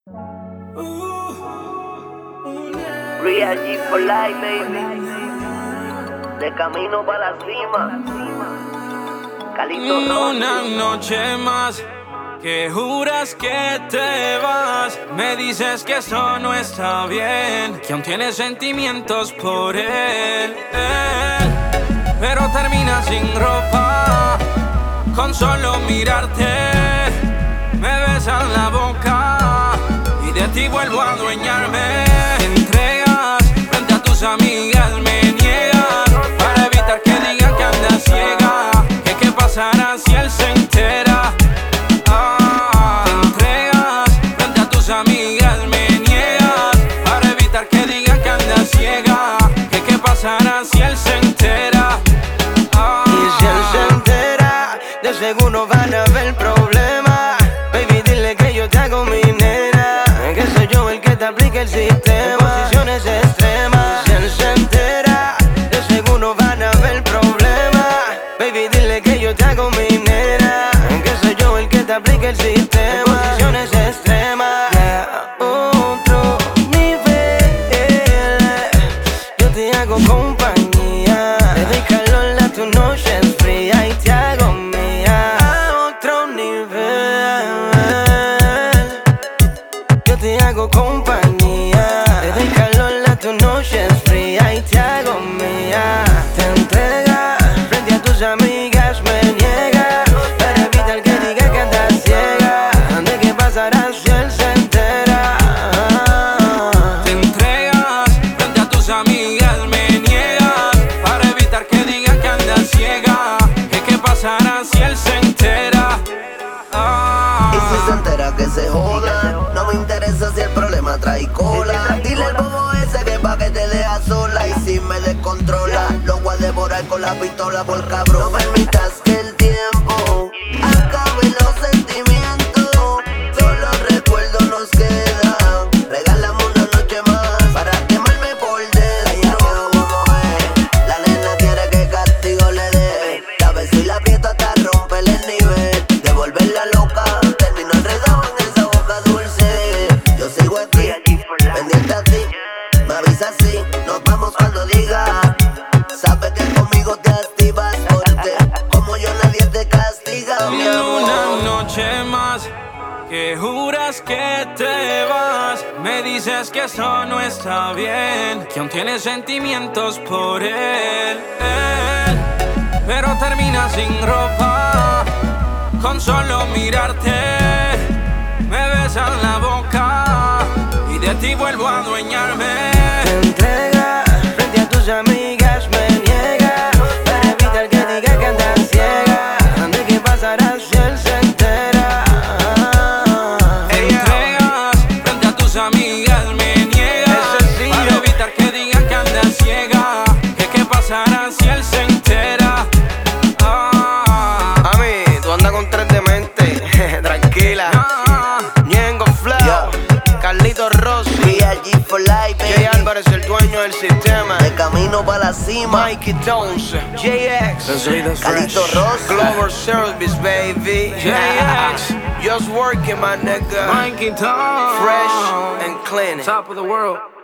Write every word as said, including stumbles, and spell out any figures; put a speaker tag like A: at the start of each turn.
A: Real G for life, baby. De camino para la cima. Calito
B: Una noche más que juras que te vas. Me dices que eso no está bien, que aún tienes sentimientos por él, él. Pero terminas sin ropa, con solo mirarte. Me besas la boca y de ti vuelvo a adueñarme. Te entregas frente a tus amigas, me niegas para evitar que digan que andas ciega. Que qué pasará si él se entera. Ah, te entregas frente a tus amigas, me niegas para evitar que digan que andas ciega. Que qué pasará si él se entera. Ah,
C: y si él se entera, de seguro van a haber problemas. Baby, dile que yo te hago mi nena, que soy yo el que te aplica el sistema. Posiciones extremas. Si él se entera, de seguro van a haber problemas. Baby, dile que yo te hago mi nena, que soy yo el que te aplica el sistema. Posiciones extremas. Yeah. Otro nivel, yo te hago compañía. Te doy calor a tu noche es fría y te hago mía. A otro nivel, yo te hago compañía. Te doy calor a tu noche es fría y te hago mía. Te entregas frente a tus amigas, me niegas para evitar que diga que andas ciega. ¿De qué pasará si él se entera?
B: te entregas frente a tus amigas, me niegas para evitar que digan que andas ciega. Que qué pasará si él se entera. Ah,
A: Y si se entera que se joda, no me interesa si el problema trae cola. Dile al bobo ese que pa' que te deja sola. Y si me descontrola, lo voy a devorar con la pistola por cabrón. No permitas que el tiempo acabe los sentimientos. Solo recuerdos nos quedan. Regálame una noche más para quemarme por dentro. Ella quiero como es, la nena quiere que castigo le dé. La beso y la aprieto hasta romperle el nivel. Devolverla loca, termino enredado en esa boca dulce. Yo sigo aquí, pendiente a ti. Me avisa así, nos vamos cuando diga. Sabes que conmigo te activas porque como yo nadie te castiga, mi amor.
B: una noche más que juras que te vas. Me dices que eso no está bien, que aún tienes sentimientos por él, él. Pero terminas sin ropa, con solo mirarte. Me besas la boca y de ti vuelvo a adueñarme.
C: Te entregas frente a tus amigas, me niegas para evitar que diga que andas ciega. ¿De qué pasará si él se entera?
B: Te entregas frente a tus amigas, me niegas para evitar que digan que andas ciega. Que qué pasará si él se entera. Ah,
C: A mí, tú andas con tres de mente, tranquila.
B: ah,
C: Ñengo Flow,
A: Yo.
C: Carlito Rossi,
A: Real G for life,
C: Jay
A: baby.
C: Álvarez, el dueño del sistema.
A: De camino para la cima.
C: Mikey Tones, J X,
A: Calito Ross.
C: Global Service, baby.
B: J X,
C: Just working, my nigga.
B: Mikey Tom,
C: Fresh and clean.
B: top of the world.